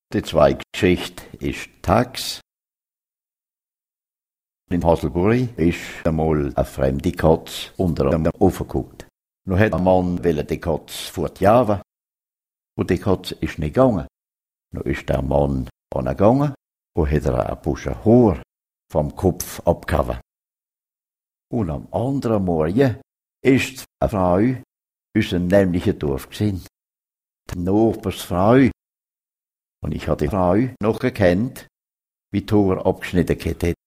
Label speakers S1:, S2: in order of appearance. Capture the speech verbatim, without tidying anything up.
S1: Die zweite Geschichte ist Tags. In Haselbury ist einmal eine fremde Katze unter einem Ofen geguckt. Nun hat ein Mann die Katze fortjagen und die Katze ist nicht gegangen. Nun ist der Mann angegangen und hat ihr ein Busch Haar vom Kopf abgehauen. Und am anderen Morgen ist eine Frau in unserem nämlichen Dorf gewesen. Die Nachbarsfrau. Und ich habe die Frau noch gekannt, wie die Haar abgeschnitten hat.